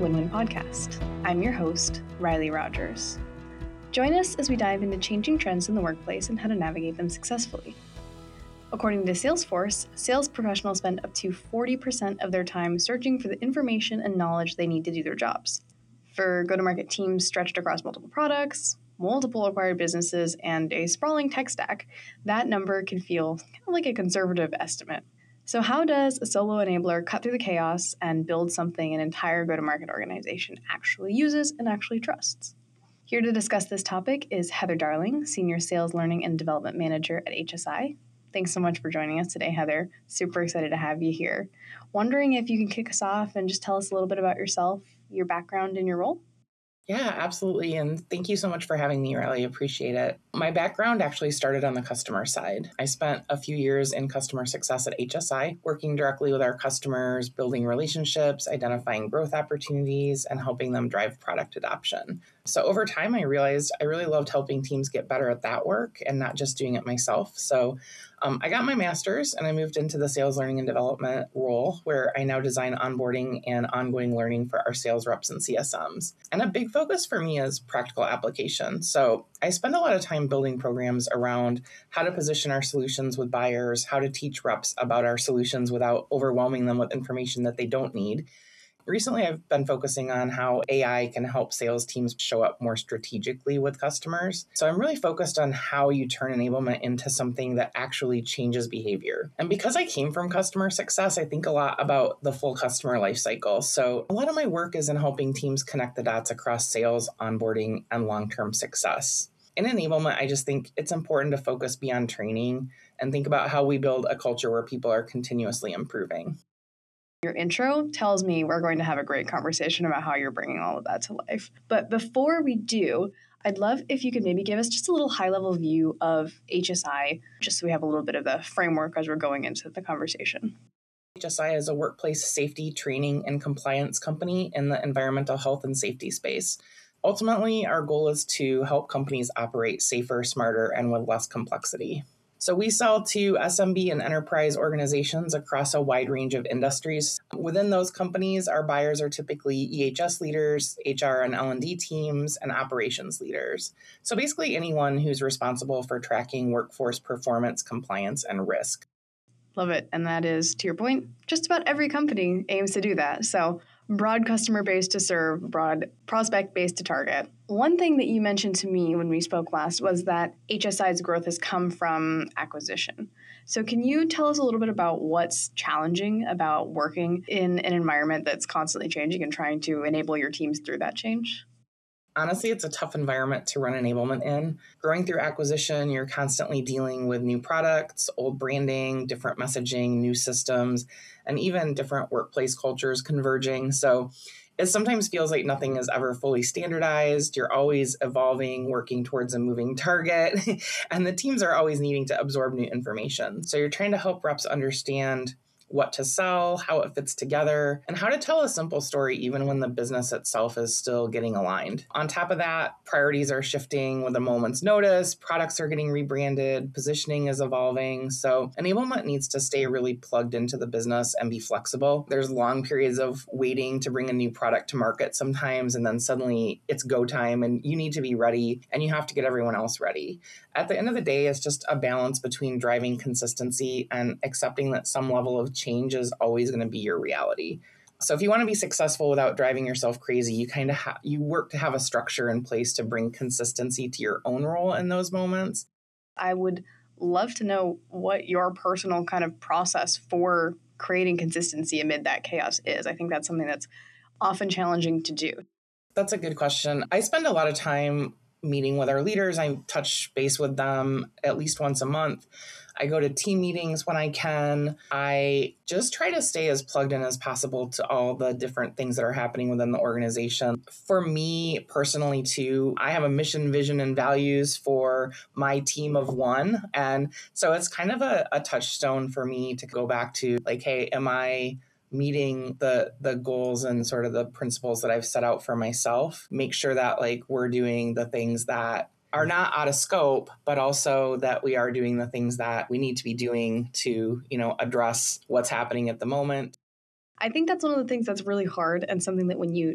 Win-Win Podcast. I'm your host, Riley Rogers. Join us as we dive into changing trends in the workplace and how to navigate them successfully. According to Salesforce, sales professionals spend up to 40% of their time searching for the information and knowledge they need to do their jobs. For go-to-market teams stretched across multiple products, multiple acquired businesses, and a sprawling tech stack, that number can feel kind of like a conservative estimate. So how does a solo enabler cut through the chaos and build something an entire go-to-market organization actually uses and actually trusts? Here to discuss this topic is Heather Darling, Senior Sales Learning and Development Manager at HSI. Thanks so much for joining us today, Heather. Super excited to have you here. Wondering if you can kick us off and just tell us a little bit about yourself, your background, and your role? Yeah, absolutely. And thank you so much for having me, Riley. Appreciate it. My background actually started on the customer side. I spent a few years in customer success at HSI, working directly with our customers, building relationships, identifying growth opportunities, and helping them drive product adoption. So over time, I realized I really loved helping teams get better at that work and not just doing it myself. So I got my master's and I moved into the sales learning and development role where I now design onboarding and ongoing learning for our sales reps and CSMs. And a big focus for me is practical application. So I spend a lot of time building programs around how to position our solutions with buyers, how to teach reps about our solutions without overwhelming them with information that they don't need. Recently, I've been focusing on how AI can help sales teams show up more strategically with customers. So I'm really focused on how you turn enablement into something that actually changes behavior. And because I came from customer success, I think a lot about the full customer lifecycle. So a lot of my work is in helping teams connect the dots across sales, onboarding, and long-term success. In enablement, I just think it's important to focus beyond training and think about how we build a culture where people are continuously improving. Your intro tells me we're going to have a great conversation about how you're bringing all of that to life. But before we do, I'd love if you could maybe give us just a little high-level view of HSI, just so we have a little bit of the framework as we're going into the conversation. HSI is a workplace safety, training, and compliance company in the environmental health and safety space. Ultimately, our goal is to help companies operate safer, smarter, and with less complexity. So we sell to SMB and enterprise organizations across a wide range of industries. Within those companies, our buyers are typically EHS leaders, HR and L&D teams, and operations leaders. So basically anyone who's responsible for tracking workforce performance, compliance, and risk. Love it. And that is, to your point, just about every company aims to do that. So broad customer base to serve, broad prospect base to target. One thing that you mentioned to me when we spoke last was that HSI's growth has come from acquisition. So can you tell us a little bit about what's challenging about working in an environment that's constantly changing and trying to enable your teams through that change? Honestly, it's a tough environment to run enablement in. Growing through acquisition, you're constantly dealing with new products, old branding, different messaging, new systems, and even different workplace cultures converging. So it sometimes feels like nothing is ever fully standardized. You're always evolving, working towards a moving target, and the teams are always needing to absorb new information. So you're trying to help reps understand what to sell, how it fits together, and how to tell a simple story even when the business itself is still getting aligned. On top of that, priorities are shifting with a moment's notice, products are getting rebranded, positioning is evolving. So enablement needs to stay really plugged into the business and be flexible. There's long periods of waiting to bring a new product to market sometimes, and then suddenly it's go time and you need to be ready and you have to get everyone else ready. At the end of the day, it's just a balance between driving consistency and accepting that some level of change is always going to be your reality. So if you want to be successful without driving yourself crazy, you kind of you work to have a structure in place to bring consistency to your own role in those moments. I would love to know what your personal kind of process for creating consistency amid that chaos is. I think that's something that's often challenging to do. That's a good question. I spend a lot of time meeting with our leaders. I touch base with them at least once a month. I go to team meetings when I can. I just try to stay as plugged in as possible to all the different things that are happening within the organization. For me personally, too, I have a mission, vision, and values for my team of one. And so it's kind of a touchstone for me to go back to, like, hey, am I meeting the goals and sort of the principles that I've set out for myself? Make sure that, like, we're doing the things that are not out of scope, but also that we are doing the things that we need to be doing to, address what's happening at the moment. I think that's one of the things that's really hard, and something that when you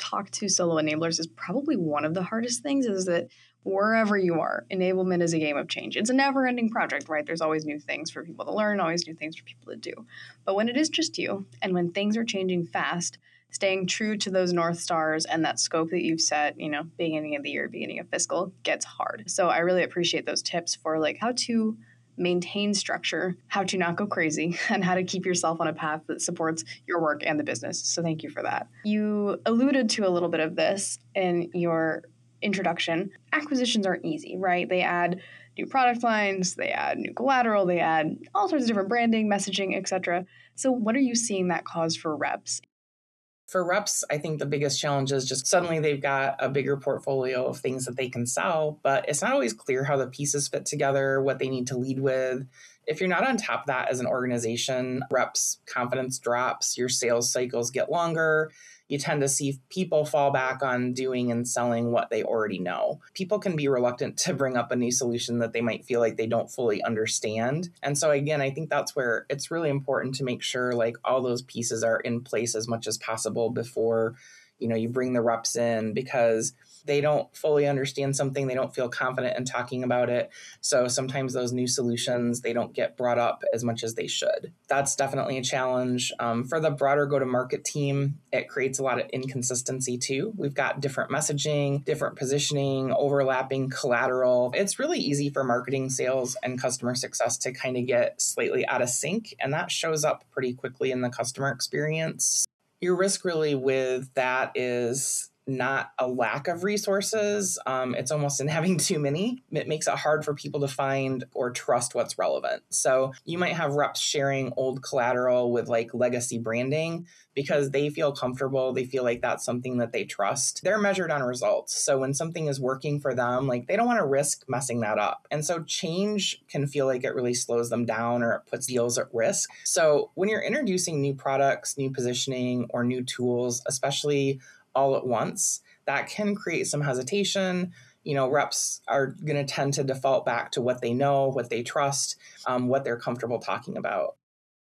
talk to solo enablers is probably one of the hardest things, is that wherever you are, enablement is a game of change. It's a never-ending project, right? There's always new things for people to learn, always new things for people to do. But when it is just you, and when things are changing fast, staying true to those North Stars and that scope that you've set, beginning of the year, beginning of fiscal, gets hard. So I really appreciate those tips for how to maintain structure, how to not go crazy, and how to keep yourself on a path that supports your work and the business. So thank you for that. You alluded to a little bit of this in your introduction. Acquisitions aren't easy, right? They add new product lines, they add new collateral, they add all sorts of different branding, messaging, etc. So what are you seeing that cause for reps? For reps, I think the biggest challenge is just suddenly they've got a bigger portfolio of things that they can sell, but it's not always clear how the pieces fit together, what they need to lead with. If you're not on top of that as an organization, reps' confidence drops, your sales cycles get longer. You tend to see people fall back on doing and selling what they already know. People can be reluctant to bring up a new solution that they might feel like they don't fully understand. And so again, I think that's where it's really important to make sure all those pieces are in place as much as possible before you bring the reps in, because they don't fully understand something. They don't feel confident in talking about it. So sometimes those new solutions, they don't get brought up as much as they should. That's definitely a challenge. For the broader go-to-market team, it creates a lot of inconsistency too. We've got different messaging, different positioning, overlapping collateral. It's really easy for marketing, sales, and customer success to kind of get slightly out of sync. And that shows up pretty quickly in the customer experience. Your risk really with that is not a lack of resources. It's almost in having too many. It makes it hard for people to find or trust what's relevant. So you might have reps sharing old collateral with legacy branding because they feel comfortable. They feel like that's something that they trust. They're measured on results. So when something is working for them, they don't want to risk messing that up. And so change can feel like it really slows them down or it puts deals at risk. So when you're introducing new products, new positioning, or new tools, especially all at once, that can create some hesitation. Reps are going to tend to default back to what they know, what they trust, what they're comfortable talking about.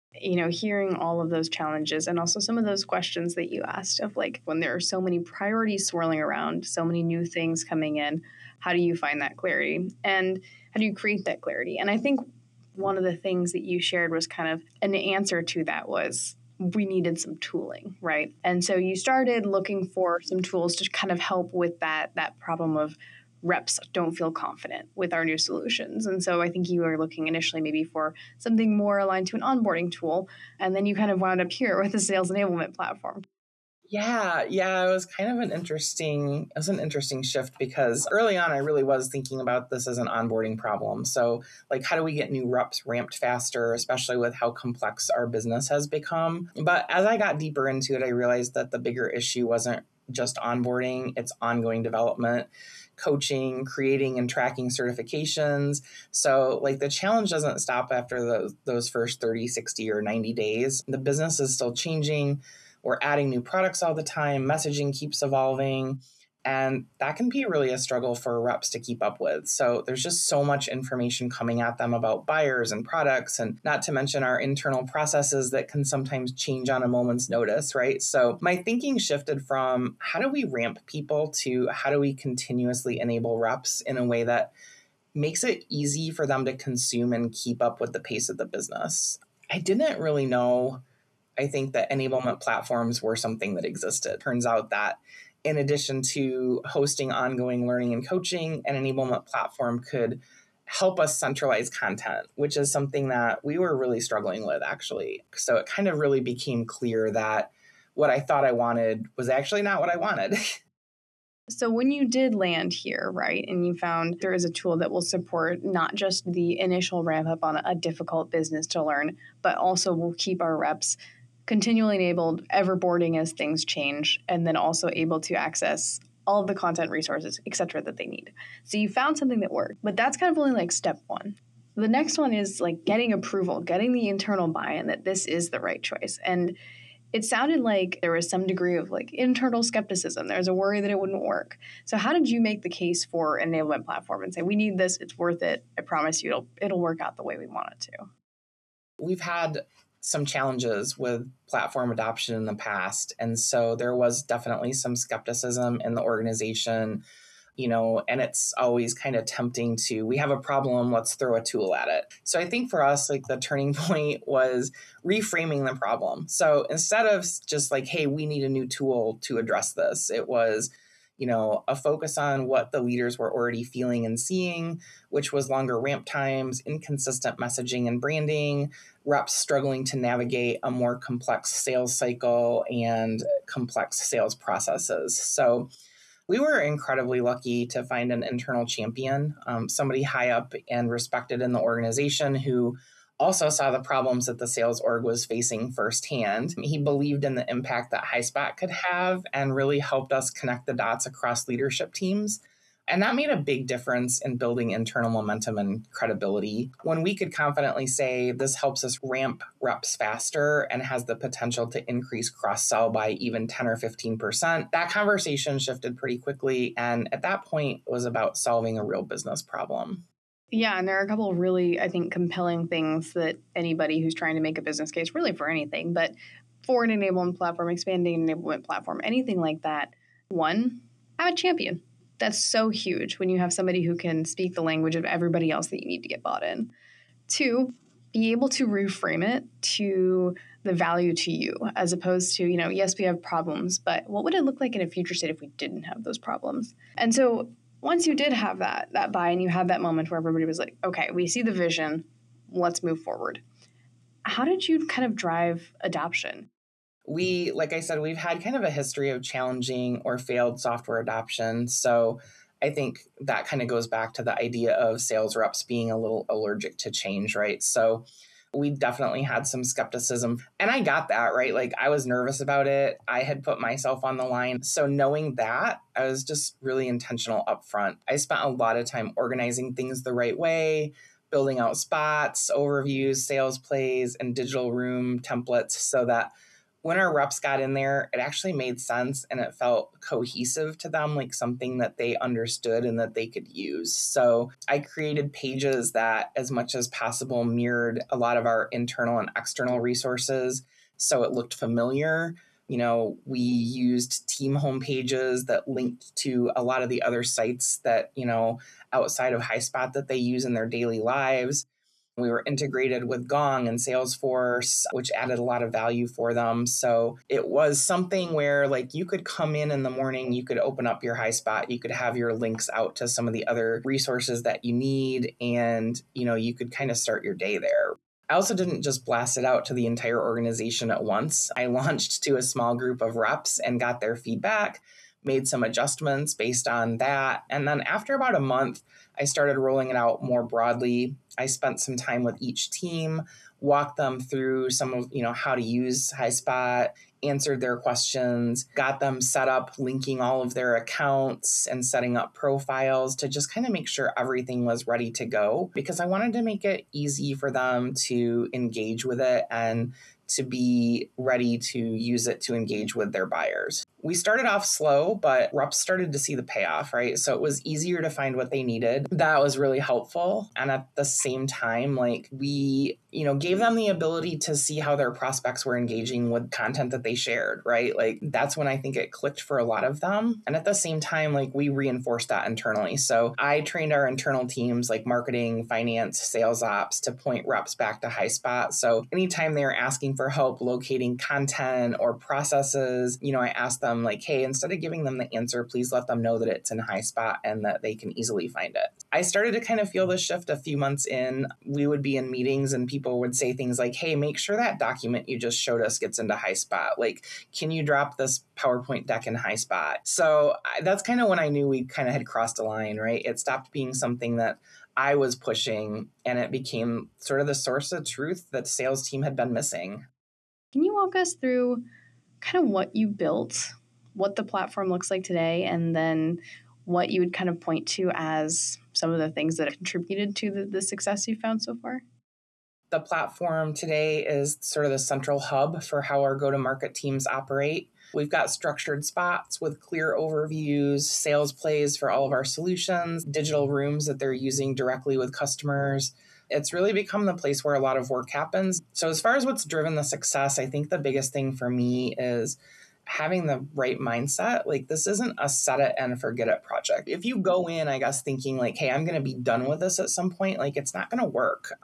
Hearing all of those challenges and also some of those questions that you asked of when there are so many priorities swirling around, so many new things coming in, how do you find that clarity? And how do you create that clarity? And I think one of the things that you shared was kind of an answer to that was we needed some tooling, right? And so you started looking for some tools to kind of help with that problem of reps don't feel confident with our new solutions. And so I think you were looking initially maybe for something more aligned to an onboarding tool. And then you kind of wound up here with a sales enablement platform. Yeah, it was kind of an interesting shift because early on I really was thinking about this as an onboarding problem. So how do we get new reps ramped faster, especially with how complex our business has become? But as I got deeper into it, I realized that the bigger issue wasn't just onboarding, it's ongoing development, coaching, creating and tracking certifications. So the challenge doesn't stop after those first 30, 60 or 90 days. The business is still changing. We're adding new products all the time. Messaging keeps evolving. And that can be really a struggle for reps to keep up with. So there's just so much information coming at them about buyers and products, and not to mention our internal processes that can sometimes change on a moment's notice, right? So my thinking shifted from how do we ramp people to how do we continuously enable reps in a way that makes it easy for them to consume and keep up with the pace of the business. I didn't really know. I think that enablement platforms were something that existed. Turns out that in addition to hosting ongoing learning and coaching, an enablement platform could help us centralize content, which is something that we were really struggling with, actually. So it kind of really became clear that what I thought I wanted was actually not what I wanted. So when you did land here, right, and you found there is a tool that will support not just the initial ramp up on a difficult business to learn, but also will keep our reps continually enabled, ever boarding as things change, and then also able to access all of the content resources, et cetera, that they need. So you found something that worked, but that's kind of only step one. The next one is getting approval, getting the internal buy-in that this is the right choice. And it sounded like there was some degree of internal skepticism. There was a worry that it wouldn't work. So how did you make the case for an enablement platform and say, we need this, it's worth it, I promise you it'll work out the way we want it to? We've had some challenges with platform adoption in the past. And so there was definitely some skepticism in the organization, and it's always kind of tempting to, we have a problem, let's throw a tool at it. So I think for us, like the turning point was reframing the problem. So instead of just like, hey, we need a new tool to address this, it was, a focus on what the leaders were already feeling and seeing, which was longer ramp times, inconsistent messaging and branding, reps struggling to navigate a more complex sales cycle and complex sales processes. So we were incredibly lucky to find an internal champion, somebody high up and respected in the organization who also saw the problems that the sales org was facing firsthand. He believed in the impact that HighSpot could have and really helped us connect the dots across leadership teams. And that made a big difference in building internal momentum and credibility. When we could confidently say this helps us ramp reps faster and has the potential to increase cross-sell by even 10 or 15%, that conversation shifted pretty quickly. And at that point, it was about solving a real business problem. Yeah, and there are a couple of really, I think, compelling things that anybody who's trying to make a business case, really for anything, but for an enablement platform, expanding enablement platform, anything like that, one, have a champion. That's so huge when you have somebody who can speak the language of everybody else that you need to get bought in. Two, be able to reframe it to the value to you, as opposed to, yes, we have problems, but what would it look like in a future state if we didn't have those problems? And so once you did have that buy and you had that moment where everybody was like, okay, we see the vision, let's move forward. How did you kind of drive adoption? Like I said, we've had kind of a history of challenging or failed software adoption. So I think that kind of goes back to the idea of sales reps being a little allergic to change, right? So we definitely had some skepticism. And I got that, right? Like I was nervous about it. I had put myself on the line. So knowing that, I was just really intentional upfront. I spent a lot of time organizing things the right way, building out spots, overviews, sales plays, and digital room templates so that when our reps got in there, it actually made sense and it felt cohesive to them, like something that they understood and that they could use. So I created pages that, as much as possible, mirrored a lot of our internal and external resources. So it looked familiar. We used team homepages that linked to a lot of the other sites that, outside of HighSpot that they use in their daily lives. We were integrated with Gong and Salesforce, which added a lot of value for them. So it was something where like you could come in the morning, you could open up your HighSpot, you could have your links out to some of the other resources that you need, and you could kind of start your day there. I also didn't just blast it out to the entire organization at once. I launched to a small group of reps and got their feedback, made some adjustments based on that. And then after about a month, I started rolling it out more broadly. I spent some time with each team, walked them through some of, how to use HighSpot, answered their questions, got them set up, linking all of their accounts and setting up profiles to just kind of make sure everything was ready to go, because I wanted to make it easy for them to engage with it and to be ready to use it to engage with their buyers. We started off slow, but reps started to see the payoff, right? So it was easier to find what they needed. That was really helpful. And at the same time, like we, gave them the ability to see how their prospects were engaging with content that they shared, right? Like that's when I think it clicked for a lot of them. And at the same time, like we reinforced that internally. So I trained our internal teams like marketing, finance, sales ops to point reps back to HighSpot. So anytime they were asking for help locating content or processes, I asked them like, hey, instead of giving them the answer, please let them know that it's in HighSpot and that they can easily find it. I started to kind of feel this shift a few months in. We would be in meetings and people would say things like, hey, make sure that document you just showed us gets into HighSpot. Like, can you drop this PowerPoint deck in HighSpot? So that's kind of when I knew we kind of had crossed a line, right? It stopped being something that I was pushing and it became sort of the source of truth that the sales team had been missing. Can you walk us through kind of what you built, what the platform looks like today, and then what you would kind of point to as some of the things that have contributed to the success you've found so far? The platform today is sort of the central hub for how our go-to-market teams operate. We've got structured spots with clear overviews, sales plays for all of our solutions, digital rooms that they're using directly with customers. It's really become the place where a lot of work happens. So as far as what's driven the success, I think the biggest thing for me is having the right mindset. Like, this isn't a set it and forget it project. If you go in, I guess, thinking like, hey, I'm going to be done with this at some point, like, it's not going to work.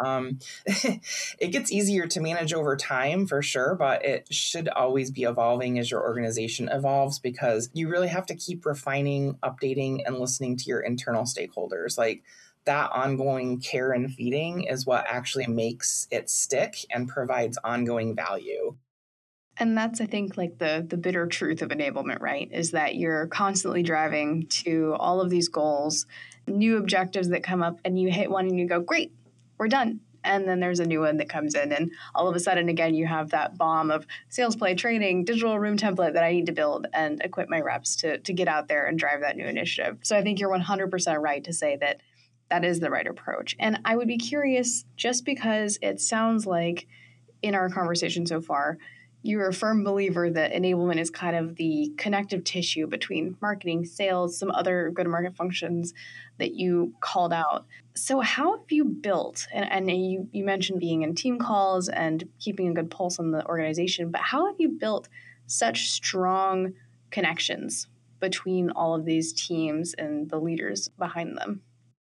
It gets easier to manage over time for sure, but it should always be evolving as your organization evolves, because you really have to keep refining, updating, and listening to your internal stakeholders. Like, that ongoing care and feeding is what actually makes it stick and provides ongoing value. And that's, I think, like the bitter truth of enablement, right? Is that you're constantly driving to all of these goals, new objectives that come up, and you hit one and you go, great, we're done. And then there's a new one that comes in. And all of a sudden, again, you have that bomb of sales play, training, digital room template that I need to build and equip my reps to get out there and drive that new initiative. So I think you're 100% right to say that that is the right approach. And I would be curious, just because it sounds like in our conversation so far, you're a firm believer that enablement is kind of the connective tissue between marketing, sales, some other go-to-market functions that you called out. So how have you built, and you mentioned being in team calls and keeping a good pulse on the organization, but how have you built such strong connections between all of these teams and the leaders behind them?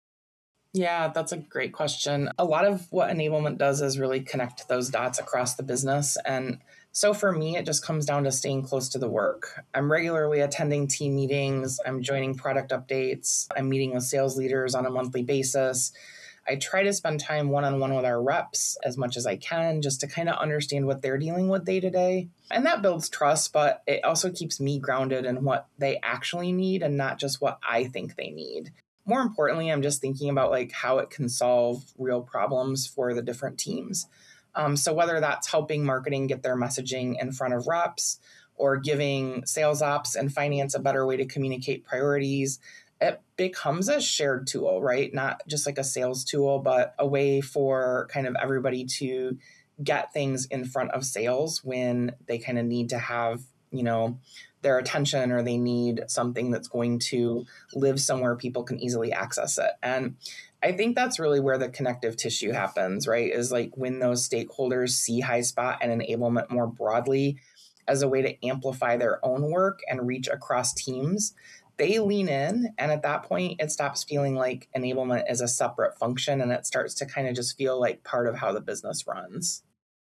Yeah, that's a great question. A lot of what enablement does is really connect those dots across the business. And so for me, it just comes down to staying close to the work. I'm regularly attending team meetings. I'm joining product updates. I'm meeting with sales leaders on a monthly basis. I try to spend time one-on-one with our reps as much as I can, just to kind of understand what they're dealing with day to day. And that builds trust, but it also keeps me grounded in what they actually need and not just what I think they need. More importantly, I'm just thinking about like how it can solve real problems for the different teams. So whether that's helping marketing get their messaging in front of reps, or giving sales ops and finance a better way to communicate priorities, it becomes a shared tool, right? Not just like a sales tool, but a way for kind of everybody to get things in front of sales when they kind of need to have, their attention, or they need something that's going to live somewhere people can easily access it. And I think that's really where the connective tissue happens, right? Is like when those stakeholders see HighSpot and enablement more broadly as a way to amplify their own work and reach across teams, they lean in. And at that point, it stops feeling like enablement is a separate function, and it starts to kind of just feel like part of how the business runs.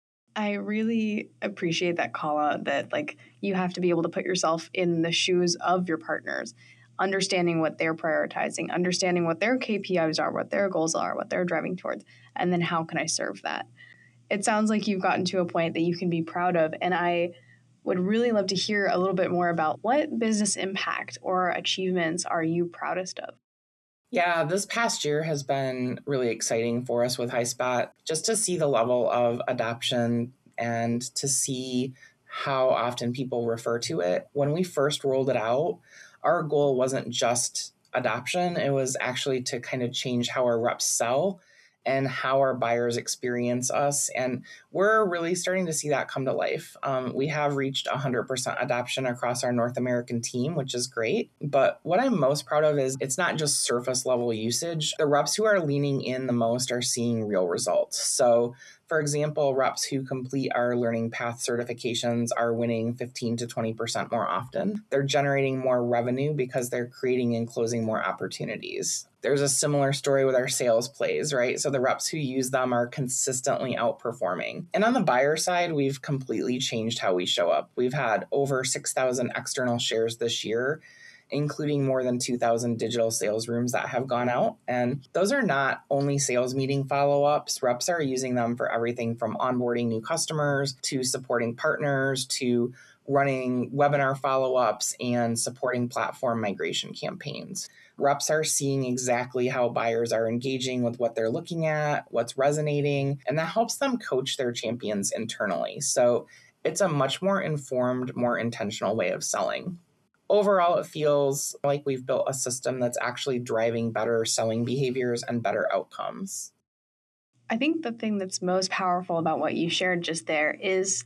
I really appreciate that call out that like you have to be able to put yourself in the shoes of your partners, understanding what they're prioritizing, understanding what their KPIs are, what their goals are, what they're driving towards, and then how can I serve that? It sounds like you've gotten to a point that you can be proud of, and I would really love to hear a little bit more about what business impact or achievements are you proudest of? Yeah, this past year has been really exciting for us with HighSpot, just to see the level of adoption and to see how often people refer to it. When we first rolled it out, our goal wasn't just adoption, it was actually to kind of change how our reps sell and how our buyers experience us. And we're really starting to see that come to life. We have reached 100% adoption across our North American team, which is great. But what I'm most proud of is it's not just surface level usage. The reps who are leaning in the most are seeing real results. So for example, reps who complete our learning path certifications are winning 15 to 20% more often. They're generating more revenue because they're creating and closing more opportunities. There's a similar story with our sales plays, right? So the reps who use them are consistently outperforming. And on the buyer side, we've completely changed how we show up. We've had over 6,000 external shares this year, including more than 2,000 digital sales rooms that have gone out. And those are not only sales meeting follow-ups. Reps are using them for everything from onboarding new customers to supporting partners to running webinar follow-ups and supporting platform migration campaigns. Reps are seeing exactly how buyers are engaging with what they're looking at, what's resonating, and that helps them coach their champions internally. So it's a much more informed, more intentional way of selling. Overall, it feels like we've built a system that's actually driving better selling behaviors and better outcomes. I think the thing that's most powerful about what you shared just there is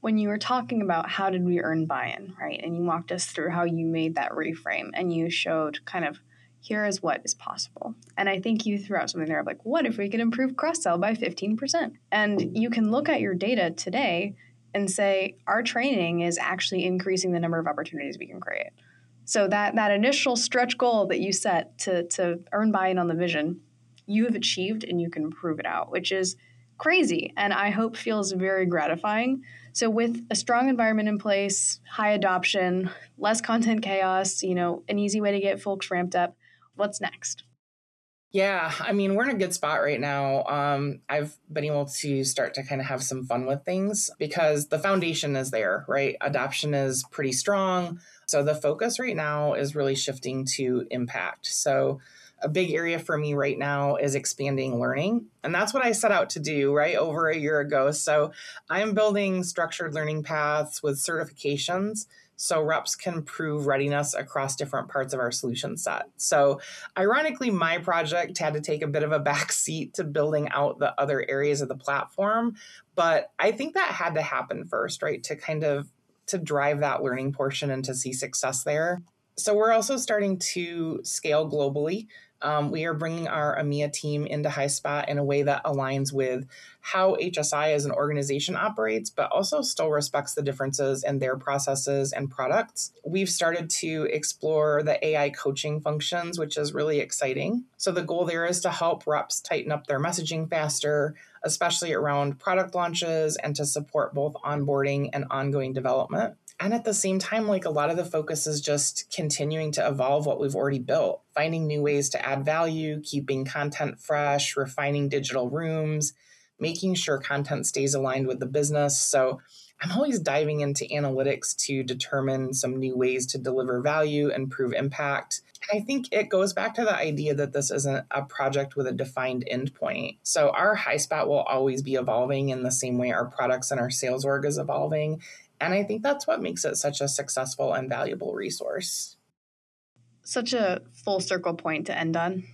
when you were talking about how did we earn buy-in, right? And you walked us through how you made that reframe and you showed kind of here is what is possible. And I think you threw out something there of like, what if we could improve cross-sell by 15%? And you can look at your data today and say, our training is actually increasing the number of opportunities we can create. So that initial stretch goal that you set to earn buy-in on the vision, you have achieved and you can prove it out, which is crazy. And I hope feels very gratifying. So with a strong environment in place, high adoption, less content chaos, an easy way to get folks ramped up, what's next? Yeah, I mean, we're in a good spot right now. I've been able to start to kind of have some fun with things because the foundation is there, right? Adoption is pretty strong. So the focus right now is really shifting to impact. So a big area for me right now is expanding learning. And that's what I set out to do right over a year ago. So I'm building structured learning paths with certifications so reps can prove readiness across different parts of our solution set. So ironically, my project had to take a bit of a back seat to building out the other areas of the platform. But I think that had to happen first, right? To drive that learning portion and to see success there. So we're also starting to scale globally. We are bringing our EMEA team into HighSpot in a way that aligns with how HSI as an organization operates, but also still respects the differences in their processes and products. We've started to explore the AI coaching functions, which is really exciting. So the goal there is to help reps tighten up their messaging faster, especially around product launches, and to support both onboarding and ongoing development. And at the same time, like a lot of the focus is just continuing to evolve what we've already built, finding new ways to add value, keeping content fresh, refining digital rooms, making sure content stays aligned with the business. So I'm always diving into analytics to determine some new ways to deliver value and prove impact. I think it goes back to the idea that this isn't a project with a defined endpoint. So our HighSpot will always be evolving in the same way our products and our sales org is evolving. And I think that's what makes it such a successful and valuable resource. Such a full circle point to end on,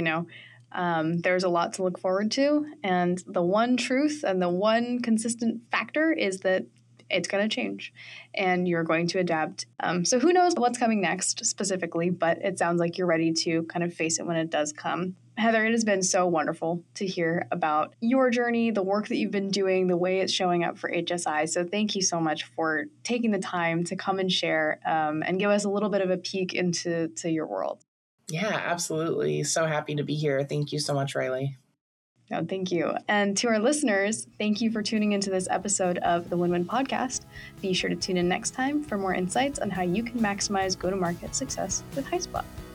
there's a lot to look forward to. And the one truth and the one consistent factor is that it's going to change and you're going to adapt. So who knows what's coming next specifically, but it sounds like you're ready to kind of face it when it does come. Heather, it has been so wonderful to hear about your journey, the work that you've been doing, the way it's showing up for HSI. So thank you so much for taking the time to come and share and give us a little bit of a peek into your world. Yeah, absolutely. So happy to be here. Thank you so much, Riley. No, thank you. And to our listeners, thank you for tuning into this episode of the Win-Win Podcast. Be sure to tune in next time for more insights on how you can maximize go-to-market success with HighSpot.